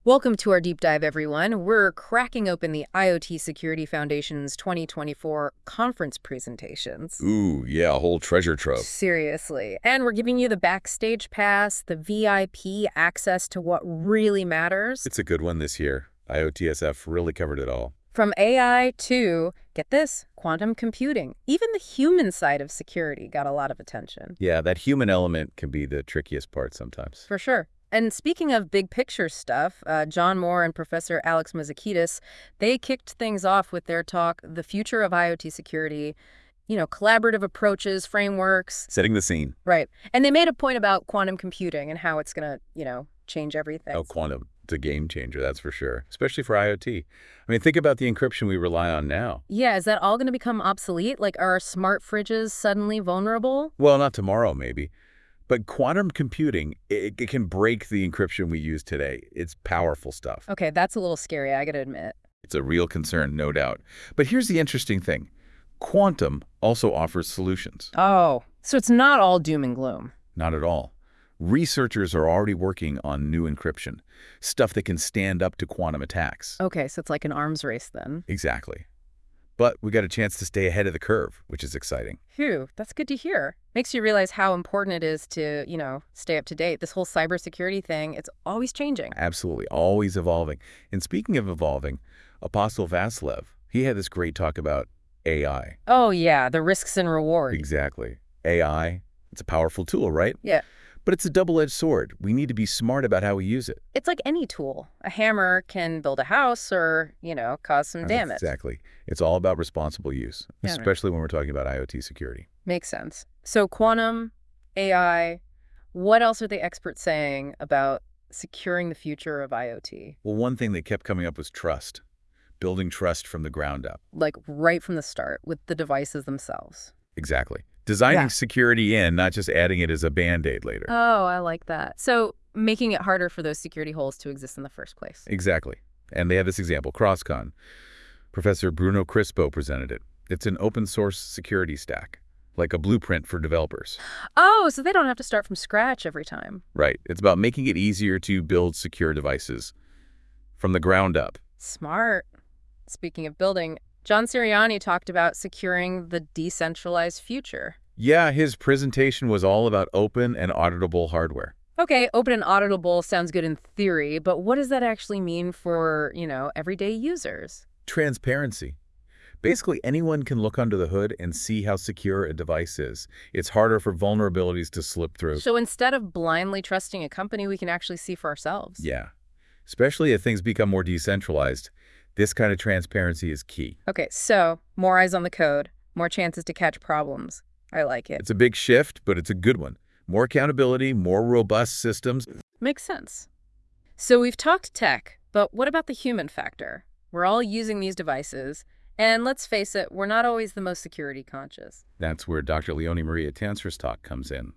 Welcome to our deep dive, everyone. We're cracking open the IoT Security Foundation's 2024 conference presentations. Ooh, yeah, a whole treasure trove. Seriously. And we're giving you the backstage pass, the VIP access to what really matters. It's a good one this year. IOTSF really covered it all. From AI to, get this, quantum computing. Even the human side of security got a lot of attention. Yeah, that human element can be the trickiest part sometimes. For sure. And speaking of big picture stuff, John Moore and Professor Alex Mazakidis, they kicked things off with their talk, The Future of IoT Security, collaborative approaches, frameworks. Setting the scene. Right. And they made a point about quantum computing and how it's going to, change everything. Oh, quantum. It's a game changer, that's for sure, especially for IoT. I mean, think about the encryption we rely on now. Yeah, is that all going to become obsolete? Like, are our smart fridges suddenly vulnerable? Well, not tomorrow, maybe. But quantum computing, it can break the encryption we use today. It's powerful stuff. Okay, that's a little scary, I gotta admit. It's a real concern, no doubt. But here's the interesting thing. Quantum also offers solutions. Oh, so it's not all doom and gloom. Not at all. Researchers are already working on new encryption, stuff that can stand up to quantum attacks. Okay, so it's like an arms race then. Exactly. But we got a chance to stay ahead of the curve, which is exciting. Phew, that's good to hear. Makes you realize how important it is to, stay up to date. This whole cybersecurity thing, it's always changing. Absolutely, always evolving. And speaking of evolving, Apostle Vasilev, he had this great talk about AI. Oh, yeah, the risks and rewards. Exactly. AI, it's a powerful tool, right? Yeah. But it's a double-edged sword. We need to be smart about how we use it. It's like any tool. A hammer can build a house or, cause some damage. Exactly. It's all about responsible use, Yeah. especially when we're talking about IoT security. Makes sense. So quantum, AI, what else are the experts saying about securing the future of IoT? Well, one thing that kept coming up was trust, building trust from the ground up. Like right from the start with the devices themselves. Exactly. Designing Yeah. security in, not just adding it as a Band-Aid later. Oh, I like that. So making it harder for those security holes to exist in the first place. Exactly. And they had this example, CrossCon. Professor Bruno Crispo presented it. It's an open source security stack, like a blueprint for developers. Oh, so they don't have to start from scratch every time. Right. It's about making it easier to build secure devices from the ground up. Smart. Speaking of building, John Sirianni talked about securing the decentralized future. Yeah, his presentation was all about open and auditable hardware. Okay, open and auditable sounds good in theory, but what does that actually mean for, everyday users? Transparency. Basically, anyone can look under the hood and see how secure a device is. It's harder for vulnerabilities to slip through. So instead of blindly trusting a company, we can actually see for ourselves. Yeah. Especially if things become more decentralized, this kind of transparency is key. Okay, so more eyes on the code, more chances to catch problems. I like it. It's a big shift, but it's a good one. More accountability, more robust systems. Makes sense. So we've talked tech, but what about the human factor? We're all using these devices, and let's face it, we're not always the most security conscious. That's where Dr. Leonie Maria Tansra's talk comes in.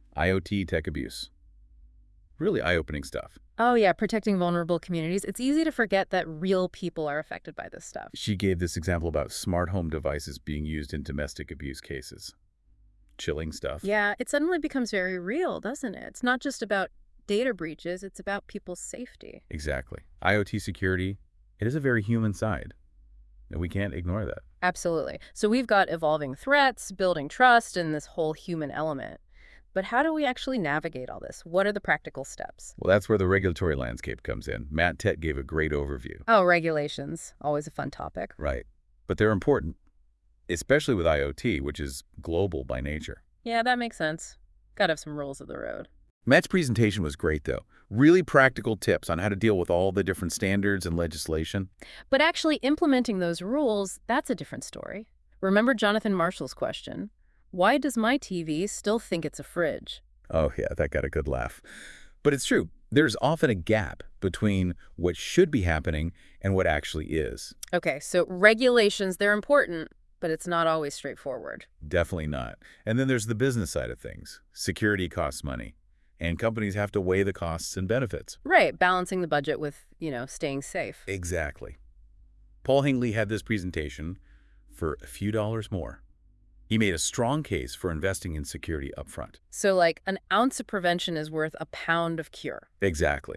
IoT tech abuse. Really eye-opening stuff. Oh yeah, protecting vulnerable communities. It's easy to forget that real people are affected by this stuff. She gave this example about smart home devices being used in domestic abuse cases. Chilling stuff. Yeah, it suddenly becomes very real, doesn't it? It's not just about data breaches, it's about people's safety. Exactly. IoT security, it is a very human side, and we can't ignore that. Absolutely. So we've got evolving threats, building trust, and this whole human element. But how do we actually navigate all this? What are the practical steps? Well, that's where the regulatory landscape comes in. Matt Tett gave a great overview. Oh, regulations. Always a fun topic. Right. But they're important, especially with IoT, which is global by nature. Yeah, that makes sense. Gotta have some rules of the road. Matt's presentation was great, though. Really practical tips on how to deal with all the different standards and legislation. But actually implementing those rules, that's a different story. Remember Jonathan Marshall's question? Why does my TV still think it's a fridge? Oh, yeah, that got a good laugh. But it's true. There's often a gap between what should be happening and what actually is. Okay, so regulations, they're important, but it's not always straightforward. Definitely not. And then there's the business side of things. Security costs money, and companies have to weigh the costs and benefits. Right, balancing the budget with, staying safe. Exactly. Paul Hingley had this presentation for a few dollars more. He made a strong case for investing in security upfront. So like an ounce of prevention is worth a pound of cure. Exactly.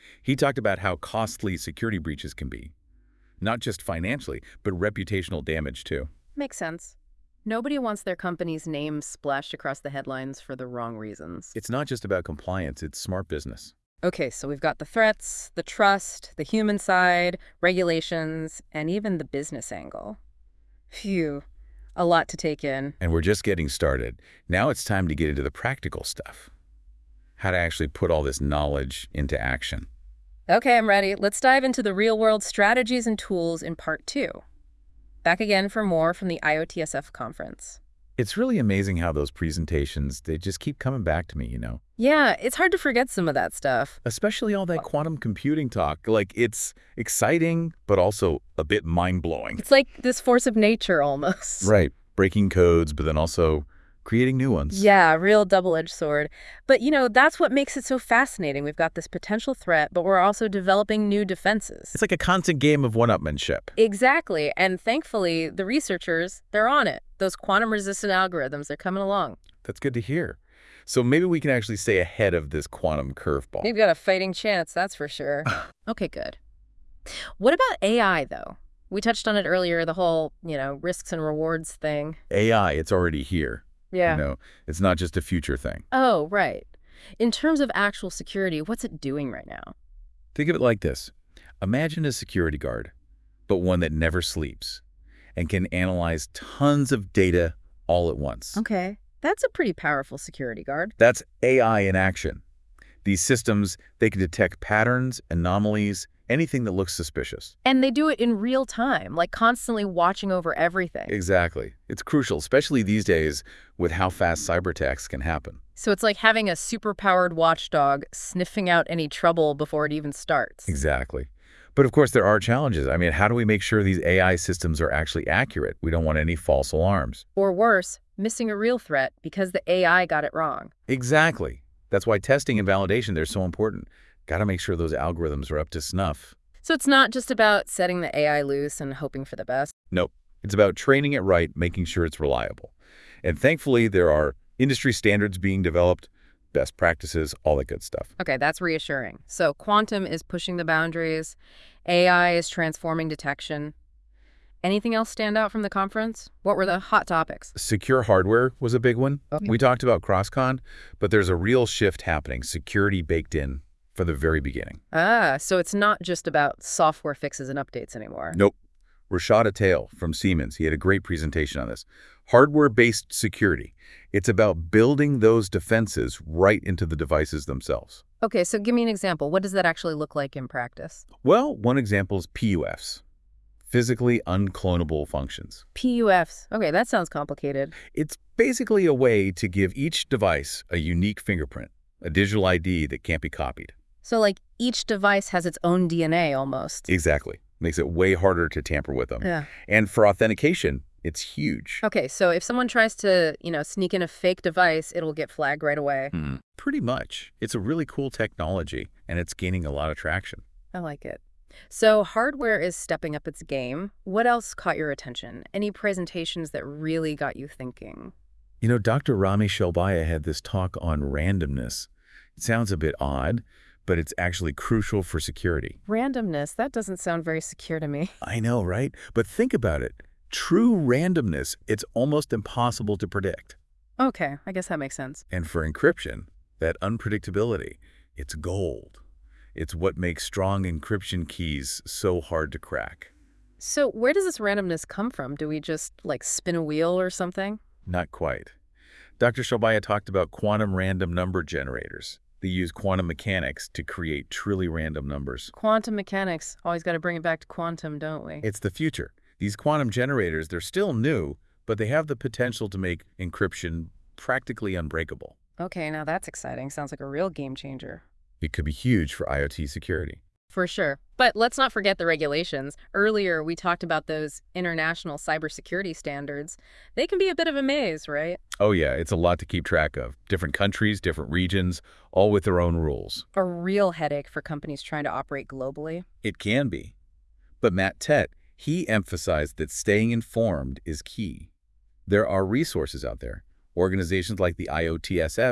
He talked about how costly security breaches can be. Not just financially, but reputational damage too. Makes sense. Nobody wants their company's name splashed across the headlines for the wrong reasons. It's not just about compliance, it's smart business. Okay, so we've got the threats, the trust, the human side, regulations, and even the business angle. Phew, a lot to take in. And we're just getting started. Now it's time to get into the practical stuff. How to actually put all this knowledge into action. Okay, I'm ready. Let's dive into the real-world strategies and tools in part 2. Back again for more from the IOTSF conference. It's really amazing how those presentations, they just keep coming back to me, Yeah, it's hard to forget some of that stuff. Especially all that quantum computing talk. Like, it's exciting, but also a bit mind-blowing. It's like this force of nature almost. Right. Breaking codes, but then also creating new ones. Yeah, real double-edged sword. But, that's what makes it so fascinating. We've got this potential threat, but we're also developing new defenses. It's like a constant game of one-upmanship. Exactly. And thankfully, the researchers, they're on it. Those quantum-resistant algorithms, they're coming along. That's good to hear. So maybe we can actually stay ahead of this quantum curveball. You've got a fighting chance, that's for sure. Okay, good. What about AI, though? We touched on it earlier, the whole, risks and rewards thing. AI, it's already here. Yeah. It's not just a future thing. Oh, right. In terms of actual security, what's it doing right now? Think of it like this. Imagine a security guard, but one that never sleeps and can analyze tons of data all at once. Okay. That's a pretty powerful security guard. That's AI in action. These systems, they can detect patterns, anomalies, anything that looks suspicious. And they do it in real time, like constantly watching over everything. Exactly. It's crucial, especially these days with how fast cyber attacks can happen. So it's like having a superpowered watchdog sniffing out any trouble before it even starts. Exactly. But of course, there are challenges. I mean, how do we make sure these AI systems are actually accurate? We don't want any false alarms. Or worse, missing a real threat because the AI got it wrong. Exactly. That's why testing and validation, they're so important. Got to make sure those algorithms are up to snuff. So it's not just about setting the AI loose and hoping for the best. Nope. It's about training it right, making sure it's reliable. And thankfully, there are industry standards being developed, best practices, all that good stuff. Okay, that's reassuring. So quantum is pushing the boundaries. AI is transforming detection. Anything else stand out from the conference? What were the hot topics? Secure hardware was a big one. Okay. We talked about CrossCon, but there's a real shift happening, security baked in from the very beginning. So it's not just about software fixes and updates anymore. Nope. Rashad Atale from Siemens, he had a great presentation on this. Hardware-based security. It's about building those defenses right into the devices themselves. Okay, so give me an example. What does that actually look like in practice? Well, one example is PUFs, physically unclonable functions. PUFs. Okay, that sounds complicated. It's basically a way to give each device a unique fingerprint, a digital ID that can't be copied. So like each device has its own DNA almost. Exactly. Makes it way harder to tamper with them. Yeah. And for authentication, it's huge. Okay, so if someone tries to, sneak in a fake device, it'll get flagged right away. Pretty much. It's a really cool technology, and it's gaining a lot of traction. I like it. So hardware is stepping up its game. What else caught your attention? Any presentations that really got you thinking? Dr. Rami Shelbaya had this talk on randomness. It sounds a bit odd, but it's actually crucial for security. Randomness, that doesn't sound very secure to me. I know, right? But think about it. True randomness, it's almost impossible to predict. Okay, I guess that makes sense. And for encryption, that unpredictability, it's gold. It's what makes strong encryption keys so hard to crack. So where does this randomness come from? Do we just, spin a wheel or something? Not quite. Dr. Shelbaya talked about quantum random number generators. They use quantum mechanics to create truly random numbers. Quantum mechanics. Always got to bring it back to quantum, don't we? It's the future. These quantum generators, they're still new, but they have the potential to make encryption practically unbreakable. Okay, now that's exciting. Sounds like a real game changer. It could be huge for IoT security. For sure. But let's not forget the regulations. Earlier, we talked about those international cybersecurity standards. They can be a bit of a maze, right? Oh yeah, it's a lot to keep track of. Different countries, different regions, all with their own rules. A real headache for companies trying to operate globally. It can be. But Matt Tett, he emphasized that staying informed is key. There are resources out there, organizations like the IOTSF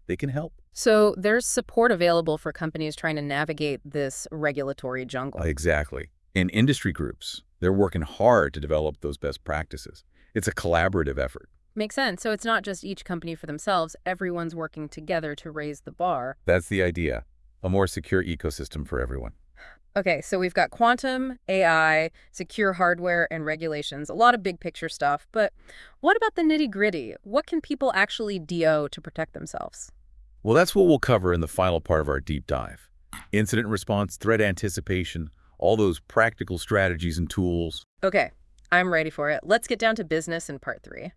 they can help. So there's support available for companies trying to navigate this regulatory jungle. Exactly. In industry groups, they're working hard to develop those best practices. It's a collaborative effort. Makes sense. So it's not just each company for themselves. Everyone's working together to raise the bar. That's the idea. A more secure ecosystem for everyone. Okay, so we've got quantum, AI, secure hardware, and regulations. A lot of big picture stuff. But what about the nitty-gritty? What can people actually do to protect themselves? Well, that's what we'll cover in the final part of our deep dive. Incident response, threat anticipation, all those practical strategies and tools. Okay, I'm ready for it. Let's get down to business in part 3.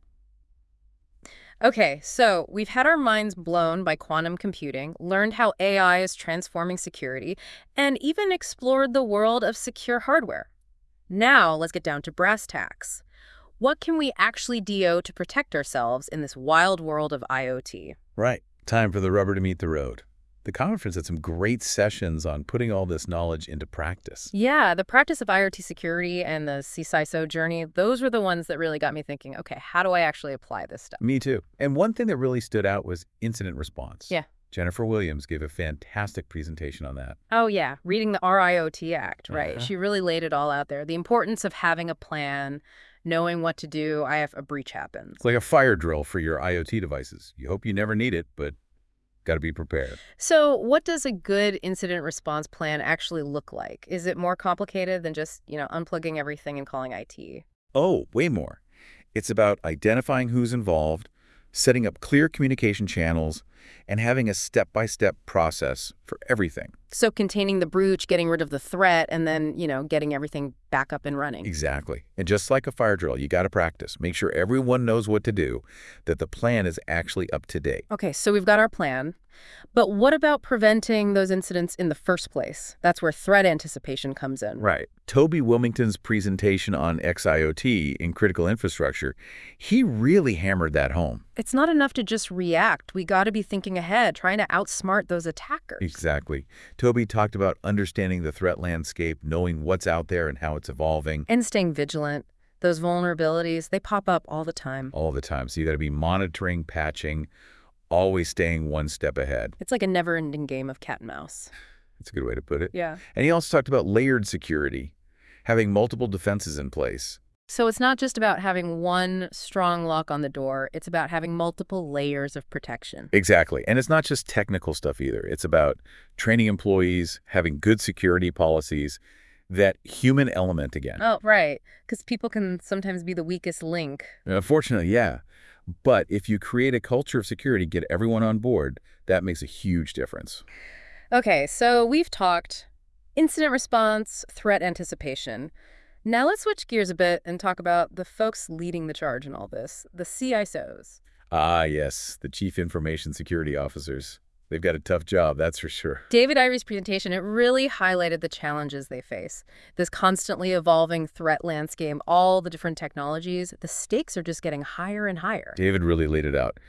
Okay, so we've had our minds blown by quantum computing, learned how AI is transforming security, and even explored the world of secure hardware. Now, let's get down to brass tacks. What can we actually do to protect ourselves in this wild world of IoT? Right. Time for the rubber to meet the road. The conference had some great sessions on putting all this knowledge into practice. Yeah, the practice of IoT security and the CISO journey, those were the ones that really got me thinking, okay, how do I actually apply this stuff? Me too. And one thing that really stood out was incident response. Yeah. Jennifer Williams gave a fantastic presentation on that. Oh, yeah, reading the RIoT Act, right? Uh-huh. She really laid it all out there. The importance of having a plan, knowing what to do if a breach happens. It's like a fire drill for your IoT devices. You hope you never need it, but got to be prepared. So what does a good incident response plan actually look like? Is it more complicated than just, unplugging everything and calling IT? Oh, way more. It's about identifying who's involved, setting up clear communication channels, and having a step-by-step process for everything. So containing the breach, getting rid of the threat, and then, getting everything back up and running. Exactly. And just like a fire drill, you got to practice. Make sure everyone knows what to do, that the plan is actually up to date. Okay, so we've got our plan. But what about preventing those incidents in the first place? That's where threat anticipation comes in. Right. Toby Wilmington's presentation on XIoT in critical infrastructure, he really hammered that home. It's not enough to just react. We got to be thinking ahead, trying to outsmart those attackers. Exactly. Toby talked about understanding the threat landscape, knowing what's out there and how it's evolving. And staying vigilant. Those vulnerabilities, they pop up all the time. All the time. So you got to be monitoring, patching, always staying one step ahead. It's like a never-ending game of cat and mouse. That's a good way to put it. Yeah. And he also talked about layered security, having multiple defenses in place. So it's not just about having one strong lock on the door. It's about having multiple layers of protection. Exactly. And it's not just technical stuff either. It's about training employees, having good security policies, that human element again. Oh, right. Because people can sometimes be the weakest link. Unfortunately, yeah. But if you create a culture of security, get everyone on board, that makes a huge difference. Okay, so we've talked incident response, threat anticipation. Now let's switch gears a bit and talk about the folks leading the charge in all this, the CISOs. Ah, yes, the Chief Information Security Officers. They've got a tough job, that's for sure. David Irie's presentation, it really highlighted the challenges they face. This constantly evolving threat landscape, all the different technologies, the stakes are just getting higher and higher. David really laid it out.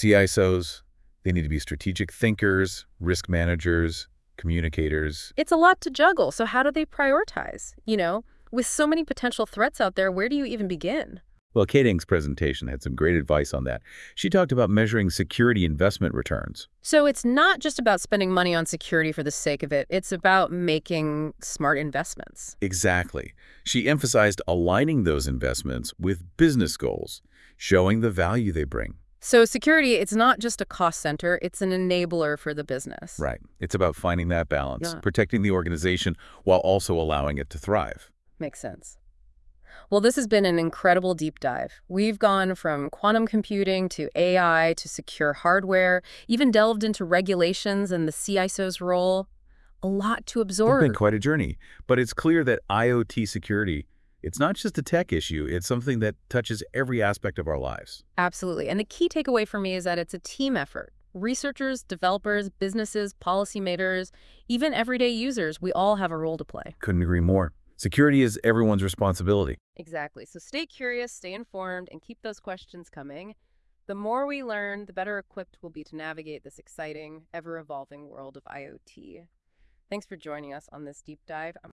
CISOs, they need to be strategic thinkers, risk managers, communicators. It's a lot to juggle, so how do they prioritize? With so many potential threats out there, where do you even begin? Well, Kate Ng's presentation had some great advice on that. She talked about measuring security investment returns. So it's not just about spending money on security for the sake of it. It's about making smart investments. Exactly. She emphasized aligning those investments with business goals, showing the value they bring. So security, it's not just a cost center, it's an enabler for the business. Right. It's about finding that balance, Yeah. protecting the organization while also allowing it to thrive. Makes sense. Well, this has been an incredible deep dive. We've gone from quantum computing to AI to secure hardware, even delved into regulations and the CISO's role. A lot to It's absorb. been quite a journey, but it's clear that IoT security, it's not just a tech issue, it's something that touches every aspect of our lives. Absolutely. And the key takeaway for me is that it's a team effort. Researchers, developers, businesses, policymakers, even everyday users, we all have a role to play. Couldn't agree more. Security is everyone's responsibility. Exactly. So stay curious, stay informed, and keep those questions coming. The more we learn, the better equipped we'll be to navigate this exciting, ever-evolving world of IoT. Thanks for joining us on this deep dive.